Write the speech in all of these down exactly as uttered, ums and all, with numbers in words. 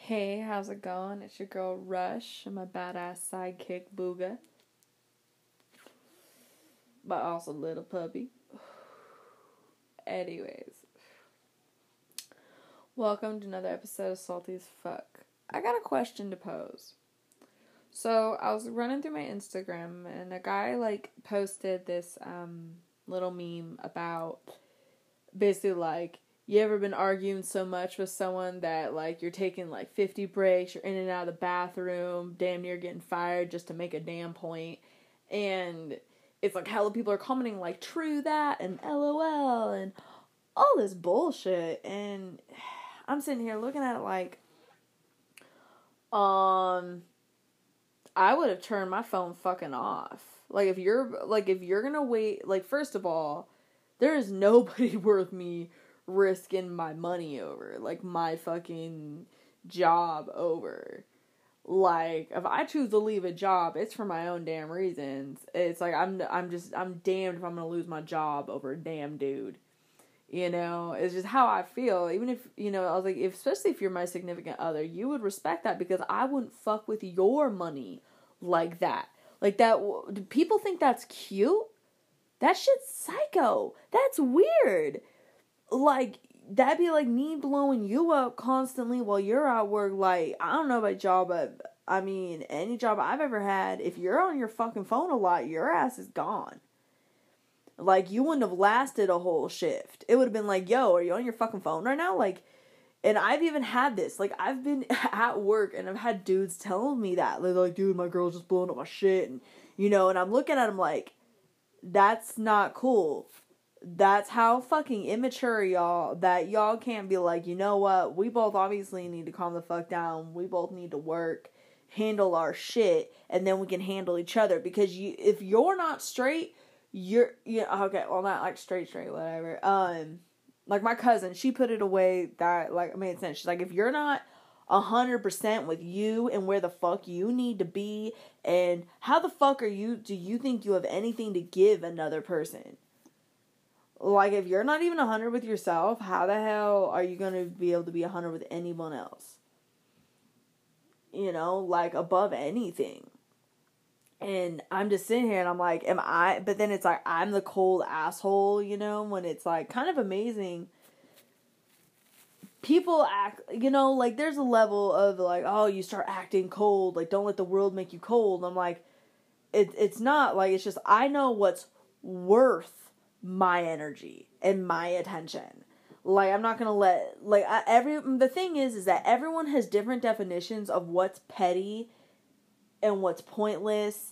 Hey, how's it going? It's your girl Rush and my badass sidekick Booga, but also Little Puppy. Anyways, welcome to another episode of Salty as Fuck. I got a question to pose. So, I was running through my Instagram and a guy, like, posted this, um, little meme about basically, like, you ever been arguing so much with someone that, like, you're taking, like, fifty breaks, you're in and out of the bathroom, damn near getting fired just to make a damn point, and it's, like, hella people are commenting, like, true that, and LOL, and all this bullshit, and I'm sitting here looking at it like, um... I would have turned my phone fucking off. Like, if you're, like, if you're gonna wait, like, first of all, there is nobody worth me risking my money over. Like, my fucking job over. Like, if I choose to leave a job, it's for my own damn reasons. It's like, I'm, I'm just, I'm damned if I'm gonna lose my job over a damn dude. You know, it's just how I feel. Even if, you know, I was like, if, especially if you're my significant other, you would respect that because I wouldn't fuck with your money like that. Like that, do people think that's cute? That shit's psycho. That's weird. Like, that'd be like me blowing you up constantly while you're at work. Like, I don't know about y'all, but I mean, any job I've ever had, if you're on your fucking phone a lot, your ass is gone. Like, you wouldn't have lasted a whole shift. It would have been like, yo, are you on your fucking phone right now? Like, and I've even had this. Like, I've been at work, and I've had dudes telling me that. They're like, dude, my girl's just blowing up my shit. And, you know, and I'm looking at them like, that's not cool. That's how fucking immature y'all, that y'all can't be like, you know what? We both obviously need to calm the fuck down. We both need to work, handle our shit, and then we can handle each other. Because you, if you're not straight... You're, yeah, okay, well, not, like, straight, straight, whatever, um, like, my cousin, she put it away that, like, made sense. She's like, if you're not a hundred percent with you and where the fuck you need to be, and how the fuck are you, do you think you have anything to give another person? Like, if you're not even a hundred with yourself, how the hell are you gonna be able to be a hundred with anyone else? You know, like, above anything. And I'm just sitting here and I'm like, am I, but then it's like, I'm the cold asshole, you know, when it's like kind of amazing. People act, you know, like there's a level of like, oh, you start acting cold, like don't let the world make you cold. I'm like, it, it's not like, it's just, I know what's worth my energy and my attention. Like, I'm not going to let, like, I, every, the thing is, is that everyone has different definitions of what's petty and what's pointless,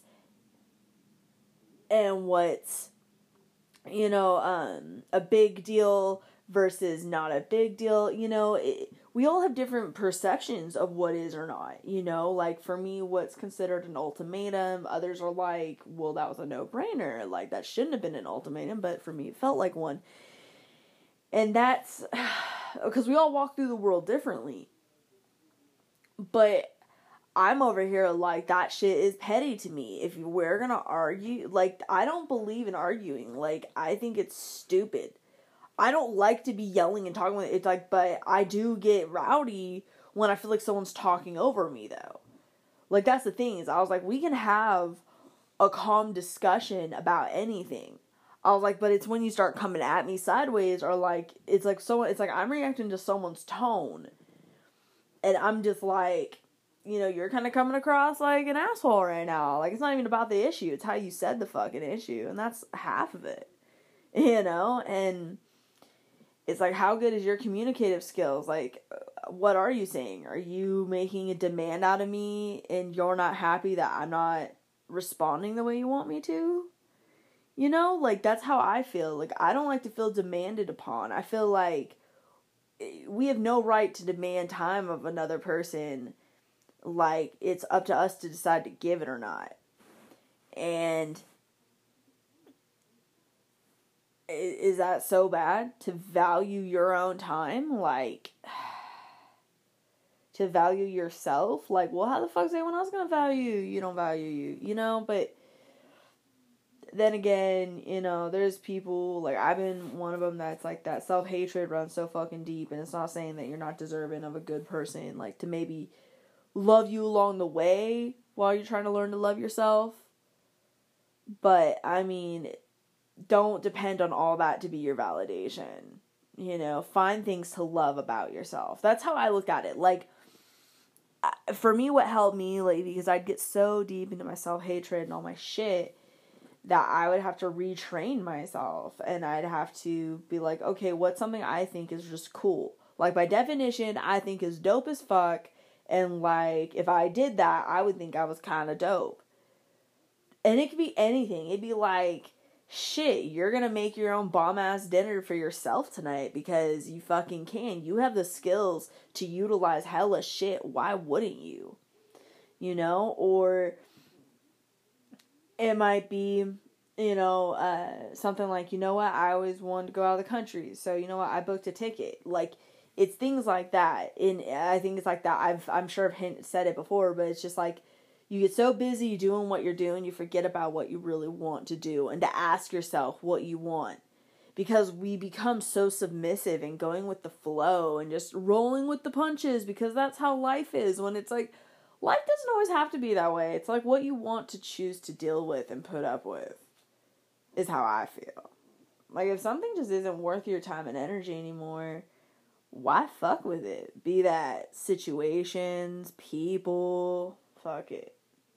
and what's, you know, um, a big deal versus not a big deal, you know, it, we all have different perceptions of what is or not, you know, like, for me, what's considered an ultimatum, others are like, well, that was a no-brainer, like, that shouldn't have been an ultimatum, but for me, it felt like one, and that's, because we all walk through the world differently, but I'm over here like, that shit is petty to me. If we're gonna argue, like, I don't believe in arguing. Like, I think it's stupid. I don't like to be yelling and talking with, it's like, but I do get rowdy when I feel like someone's talking over me, though. Like, that's the thing, is I was like, we can have a calm discussion about anything. I was like, but it's when you start coming at me sideways, or like, it's like someone, it's like I'm reacting to someone's tone. And I'm just like, you know, you're kind of coming across like an asshole right now. Like, it's not even about the issue. It's how you said the fucking issue. And that's half of it. You know? And it's like, how good is your communicative skills? Like, what are you saying? Are you making a demand out of me and you're not happy that I'm not responding the way you want me to? You know? Like, that's how I feel. Like, I don't like to feel demanded upon. I feel like we have no right to demand time of another person. Like, it's up to us to decide to give it or not. And is that so bad? To value your own time? Like, to value yourself? Like, well, how the fuck is anyone else gonna value you? You don't value you, you know? But then again, you know, there's people, like, I've been one of them that's, like, that self-hatred runs so fucking deep, and it's not saying that you're not deserving of a good person, like, to maybe love you along the way while you're trying to learn to love yourself. But, I mean, don't depend on all that to be your validation. You know, find things to love about yourself. That's how I look at it. Like, for me, what helped me lately, because I'd get so deep into my self-hatred and all my shit, that I would have to retrain myself, and I'd have to be like, okay, what's something I think is just cool? Like, by definition, I think is dope as fuck, and, like, if I did that, I would think I was kind of dope. And it could be anything. It'd be like, shit, you're gonna make your own bomb-ass dinner for yourself tonight because you fucking can. You have the skills to utilize hella shit. Why wouldn't you? You know? Or it might be, you know, uh, something like, you know what, I always wanted to go out of the country, so you know what, I booked a ticket. Like, it's things like that. And I think it's like that. I've, I'm sure I've said it before, but it's just like, you get so busy doing what you're doing, you forget about what you really want to do, and to ask yourself what you want. Because we become so submissive and going with the flow and just rolling with the punches, because that's how life is, when it's like, life doesn't always have to be that way. It's like what you want to choose to deal with and put up with is how I feel. Like, if something just isn't worth your time and energy anymore, why fuck with it? Be that situations, people, fuck it.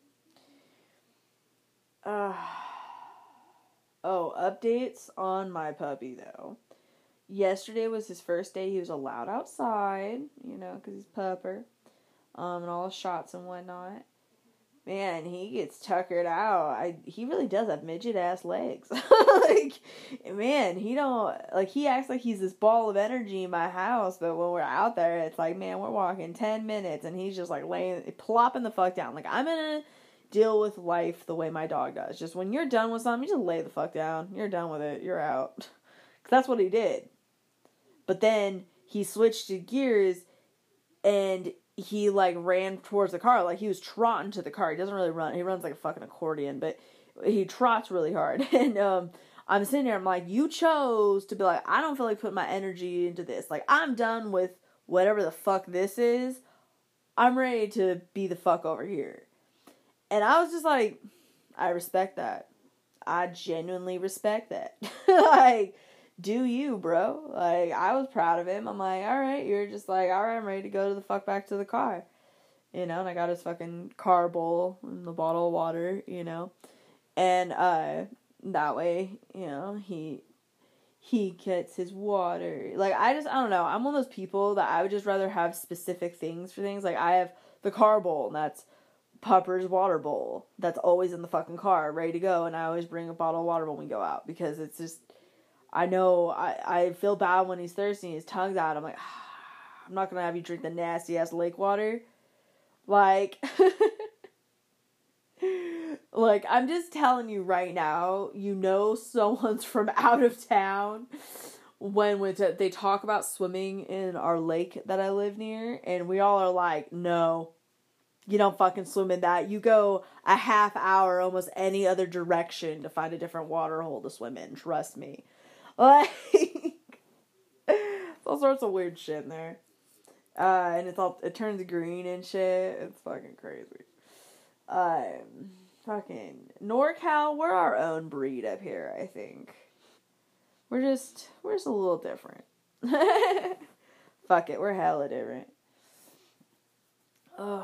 Uh, oh, updates on my puppy, though. Yesterday was his first day. He was allowed outside, you know, because he's pupper. Um, and all the shots and whatnot. Man, he gets tuckered out. I he really does have midget ass legs. Like, man, he don't like he acts like he's this ball of energy in my house, but when we're out there, it's like, man, we're walking ten minutes and he's just like laying plopping the fuck down. Like, I'm gonna deal with life the way my dog does. Just when you're done with something, you just lay the fuck down. You're done with it. You're out. Cause that's what he did. But then he switched to gears and he, like, ran towards the car. Like, he was trotting to the car. He doesn't really run. He runs like a fucking accordion, but he trots really hard. And, um, I'm sitting there, I'm like, you chose to be like, I don't feel like putting my energy into this. Like, I'm done with whatever the fuck this is. I'm ready to be the fuck over here. And I was just like, I respect that. I genuinely respect that. Like, do you, bro? Like, I was proud of him. I'm like, alright, you're just like, alright, I'm ready to go to the fuck back to the car. You know, and I got his fucking car bowl and the bottle of water, you know. And, uh, that way, you know, he, he gets his water. Like, I just, I don't know, I'm one of those people that I would just rather have specific things for things. Like, I have the car bowl, and that's Pupper's water bowl. That's always in the fucking car, ready to go, and I always bring a bottle of water when we go out, because it's just, I know, I, I feel bad when he's thirsty and his tongue's out. I'm like, ah, I'm not gonna have you drink the nasty-ass lake water. Like, like, I'm just telling you right now, you know someone's from out of town when, when they talk about swimming in our lake that I live near, and we all are like, no, you don't fucking swim in that. You go a half hour almost any other direction to find a different water hole to swim in, trust me. Like, all sorts of weird shit in there. Uh, and it's all, it turns green and shit. It's fucking crazy. Um, fucking, NorCal, we're our own breed up here, I think. We're just, we're just a little different. Fuck it, we're hella different. Ugh.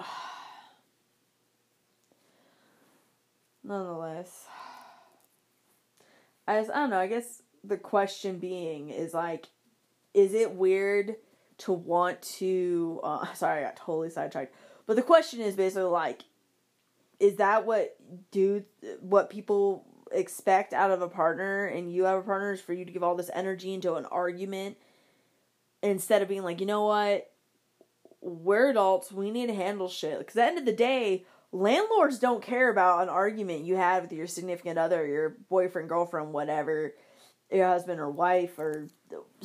Nonetheless. I just, I don't know, I guess the question being is, like, is it weird to want to, uh, sorry, I got totally sidetracked, but the question is basically, like, is that what dudes, what people expect out of a partner, and you have a partner, is for you to give all this energy into an argument, instead of being like, you know what, we're adults, we need to handle shit, because at the end of the day, landlords don't care about an argument you had with your significant other, your boyfriend, girlfriend, whatever, your husband or wife, or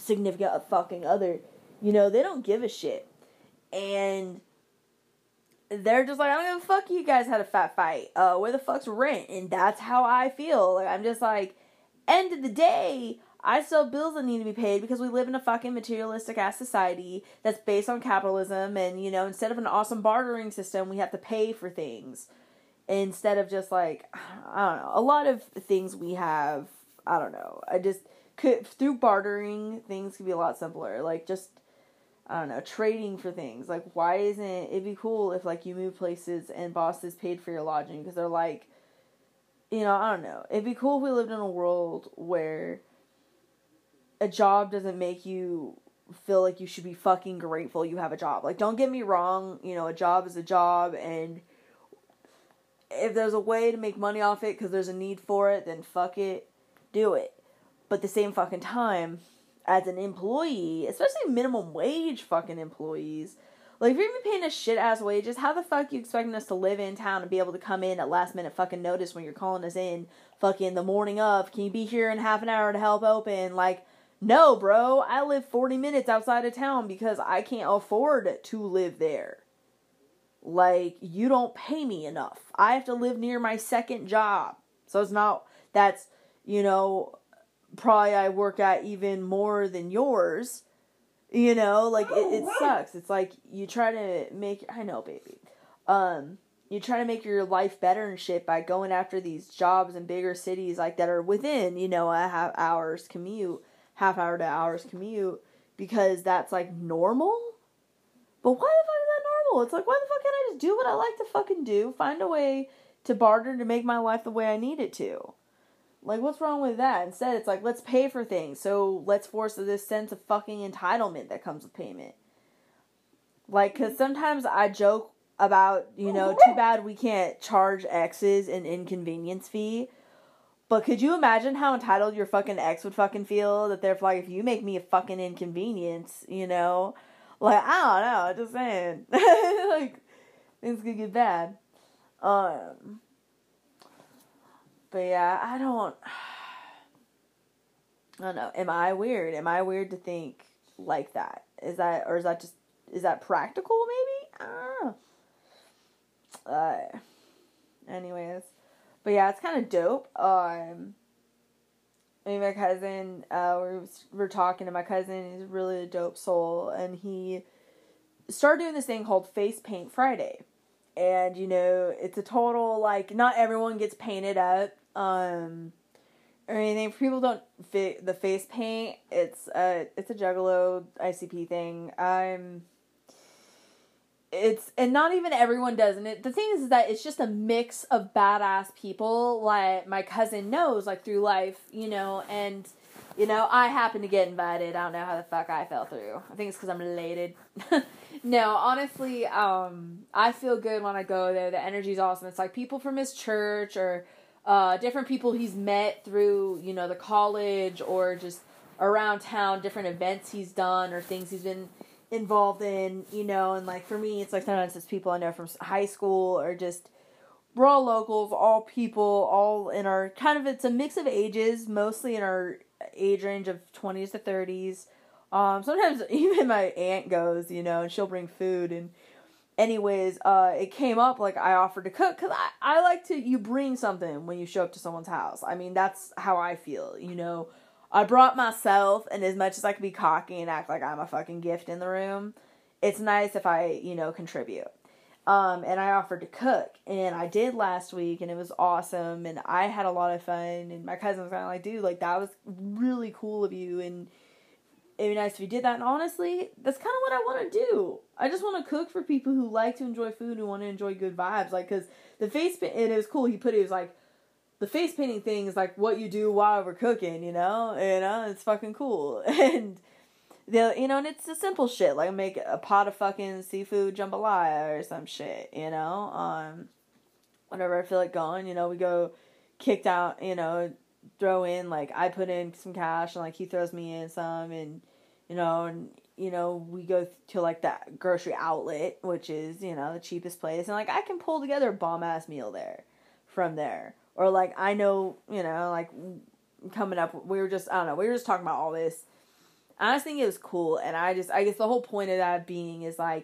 significant fucking other. You know, they don't give a shit. And they're just like, I don't give a fuck you guys had a fat fight. Uh, where the fuck's rent? And that's how I feel. Like, I'm just like, end of the day, I still have bills that need to be paid because we live in a fucking materialistic ass society that's based on capitalism. And, you know, instead of an awesome bartering system, we have to pay for things. Instead of just like, I don't know, a lot of things we have, I don't know. I just, could through bartering, things could be a lot simpler. Like, just, I don't know, trading for things. Like, why isn't it, it'd be cool if, like, you move places and bosses paid for your lodging, because they're like, you know, I don't know. It'd be cool if we lived in a world where a job doesn't make you feel like you should be fucking grateful you have a job. Like, don't get me wrong, you know, a job is a job, and if there's a way to make money off it because there's a need for it, then fuck it, do it. But at the same fucking time, as an employee, especially minimum wage fucking employees, like, if you're even paying us shit-ass wages, how the fuck you expecting us to live in town and be able to come in at last-minute fucking notice when you're calling us in fucking the morning of? Can you be here in half an hour to help open? Like, no, bro. I live forty minutes outside of town because I can't afford to live there. Like, you don't pay me enough. I have to live near my second job. So it's not, that's, you know, probably I work at even more than yours. You know, like, it, it sucks. It's like, you try to make, I know, baby. Um, you try to make your life better and shit by going after these jobs in bigger cities, like, that are within, you know, a half hour's commute, half hour to hour's commute, because that's, like, normal? But why the fuck is that normal? It's like, why the fuck can't I just do what I like to fucking do, find a way to barter to make my life the way I need it to? Like, what's wrong with that? Instead, it's like, let's pay for things. So, let's force this sense of fucking entitlement that comes with payment. Like, because sometimes I joke about, you know, too bad we can't charge exes an inconvenience fee. But could you imagine how entitled your fucking ex would fucking feel? That they're like, if you make me a fucking inconvenience, you know? Like, I don't know, just saying. Like, things could get bad. Um... But yeah, I don't, I don't know. Am I weird? Am I weird to think like that? Is that, or is that just, is that practical maybe? I don't know. Uh, anyways. But yeah, it's kind of dope. Um, me and my cousin, uh, we're, we're talking to my cousin. He's really a dope soul. And he started doing this thing called Face Paint Friday. And, you know, it's a total, like, not everyone gets painted up. Um, or anything. If people don't fit the face paint, it's a, it's a Juggalo I C P thing. Um, it's, and not even everyone does. And it, the thing is, is that it's just a mix of badass people, like my cousin knows, like, through life, you know, and, you know, I happen to get invited. I don't know how the fuck I fell through. I think it's because I'm related. No, honestly, um, I feel good when I go there. The energy's awesome. It's like people from his church or Uh, different people he's met through, you know, the college or just around town, different events he's done or things he's been involved in, you know, and like for me, it's like sometimes it's people I know from high school or just, we're all locals, all people, all in our, kind of, it's a mix of ages, mostly in our age range of twenties to thirties. Um, sometimes even my aunt goes, you know, and she'll bring food and anyways, uh, it came up, like, I offered to cook, because I, I like to, you bring something when you show up to someone's house. I mean, that's how I feel, you know. I brought myself, and as much as I can be cocky and act like I'm a fucking gift in the room, it's nice if I, you know, contribute. Um, and I offered to cook, and I did last week, and it was awesome, and I had a lot of fun, and my cousin was kind of like, dude, like, that was really cool of you, and it'd be nice if you did that. And honestly, that's kind of what I want to do. I just want to cook for people who like to enjoy food, who want to enjoy good vibes. Like, because the face paint, and it was cool. He put it, it was like, the face painting thing is like what you do while we're cooking, you know? You know, it's fucking cool. And, the you know, and it's the simple shit. Like, make a pot of fucking seafood jambalaya or some shit, you know? Um, whenever I feel like going, you know, we go kicked out, you know, throw in, like, I put in some cash, and, like, he throws me in some, and, you know, and, you know, we go to, like, that grocery outlet, which is, you know, the cheapest place, and, like, I can pull together a bomb-ass meal there, from there, or, like, I know, you know, like, coming up, we were just, I don't know, we were just talking about all this, I just think it was cool, and I just, I guess the whole point of that being is, like,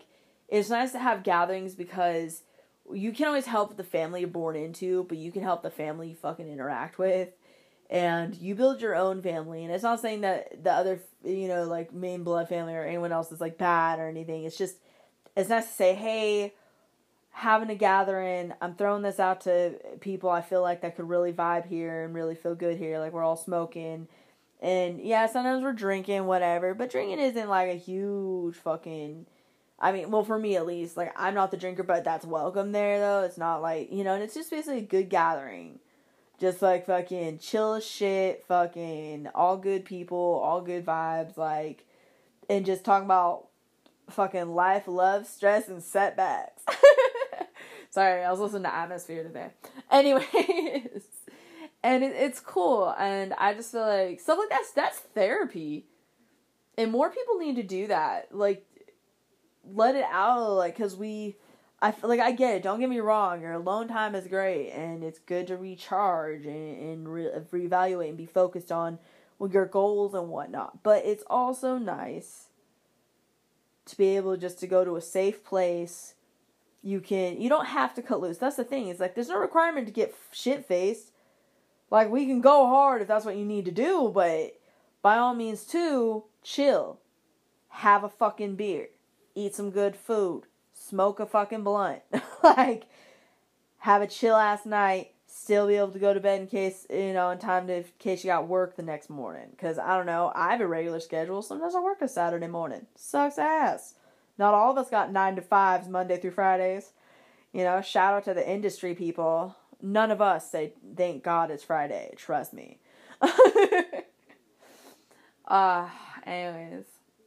it's nice to have gatherings because you can always help the family you're born into, but you can help the family you fucking interact with. And you build your own family. And it's not saying that the other, you know, like, main blood family or anyone else is, like, bad or anything. It's just, it's nice to say, hey, having a gathering, I'm throwing this out to people I feel like that could really vibe here and really feel good here. Like, we're all smoking. And, yeah, sometimes we're drinking, whatever. But drinking isn't, like, a huge fucking... I mean, well, for me at least. Like, I'm not the drinker, but that's welcome there, though. It's not, like, you know, and it's just basically a good gathering. Just, like, fucking chill as shit, fucking all good people, all good vibes, like... And just talking about fucking life, love, stress, and setbacks. Sorry, I was listening to Atmosphere today. Anyways, and it, it's cool, and I just feel like stuff like that's that's therapy, and more people need to do that. Like, let it out, like, because we, I feel like I get it. Don't get me wrong. Your alone time is great, and it's good to recharge and and re- reevaluate and be focused on well, your goals and whatnot. But it's also nice to be able just to go to a safe place. You can, you don't have to cut loose. That's the thing. It's like, there's no requirement to get shit-faced. Like, we can go hard if that's what you need to do, but by all means, too, chill. Have a fucking beer. Eat some good food. Smoke a fucking blunt. Like, have a chill-ass night. Still be able to go to bed in case, you know, in time to, in case you got work the next morning. Because, I don't know, I have a regular schedule. Sometimes I work a Saturday morning. Sucks ass. Not all of us got nine to fives Monday through Fridays. You know, shout out to the industry people. None of us say, thank God it's Friday. Trust me. uh, anyways.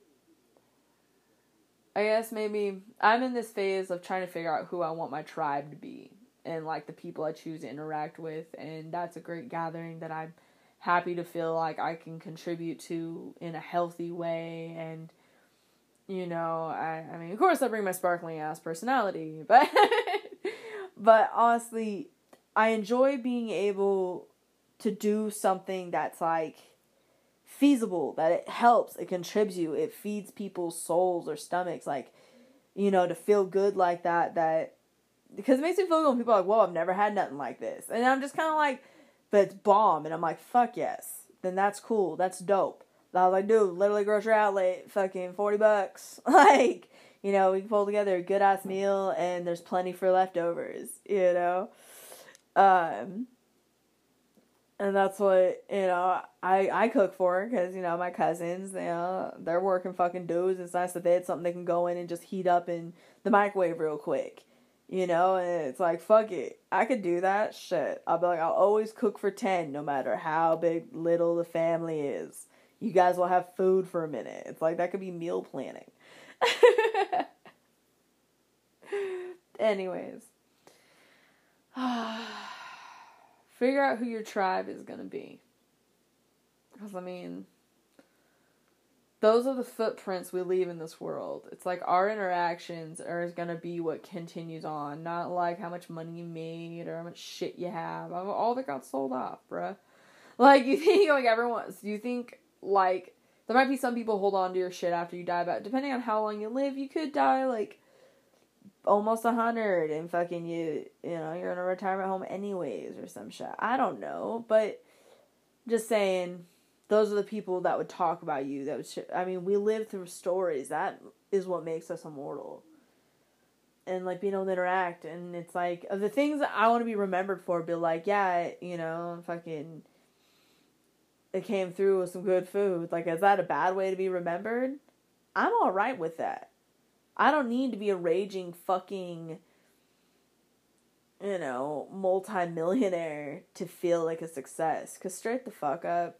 I guess maybe I'm in this phase of trying to figure out who I want my tribe to be. And, like, the people I choose to interact with. And that's a great gathering that I'm happy to feel like I can contribute to in a healthy way. And, you know, I, I mean, of course I bring my sparkling ass personality, but, but honestly, I enjoy being able to do something that's, like, feasible, that it helps, it contributes, it feeds people's souls or stomachs, like, you know, to feel good like that, that, because it makes me feel good when people are like, whoa, I've never had nothing like this, and I'm just kind of like, but it's bomb, and I'm like, fuck yes, then that's cool, that's dope. I was like, dude, literally grocery outlet, fucking forty bucks. Like, you know, we can pull together a good ass meal and there's plenty for leftovers, you know? Um, and that's what, you know, I, I cook for because, you know, my cousins, you know, they're working fucking dudes. It's nice that they had something they can go in and just heat up in the microwave real quick, you know? And it's like, fuck it. I could do that. Shit. I'll be like, I'll always cook for ten no matter how big, little the family is. You guys will have food for a minute. It's like, that could be meal planning. Anyways. Figure out who your tribe is going to be. Because, I mean, those are the footprints we leave in this world. It's like our interactions are going to be what continues on. Not like how much money you made or how much shit you have. All that got sold off, bruh. Like, you think, like, everyone, you think... Like, there might be some people hold on to your shit after you die, but depending on how long you live, you could die, like, almost a hundred, and fucking you, you know, you're in a retirement home anyways, or some shit. I don't know, but just saying, those are the people that would talk about you, that would, sh- I mean, we live through stories, that is what makes us immortal. And, like, being able to interact, and it's like, of the things that I want to be remembered for, be like, yeah, you know, fucking... It came through with some good food. Like, is that a bad way to be remembered? I'm alright with that. I don't need to be a raging fucking, you know, multi-millionaire to feel like a success. Because straight the fuck up,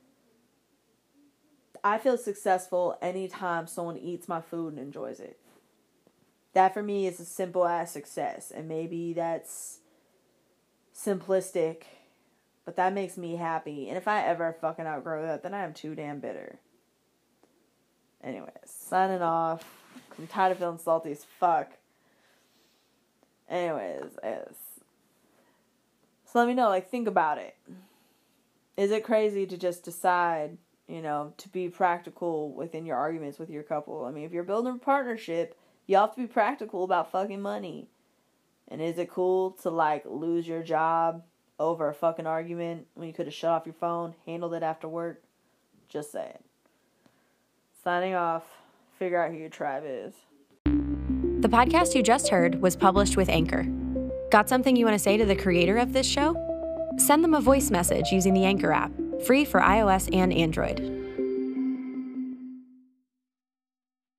I feel successful anytime someone eats my food and enjoys it. That for me is a simple ass success. And maybe that's simplistic, but that makes me happy. And if I ever fucking outgrow that, then I am too damn bitter. Anyways, signing off. I'm tired of feeling salty as fuck. Anyways, yes. So let me know, like, think about it. Is it crazy to just decide, you know, to be practical within your arguments with your couple? I mean, if you're building a partnership, You have to be practical about fucking money. And is it cool to, like, lose your job over a fucking argument when you could have shut off your phone, handled it after work? Just saying. Signing off. Figure out who your tribe is. The podcast you just heard was published with Anchor. Got something you want to say to the creator of this show? Send them a voice message using the Anchor app, free for iOS and Android.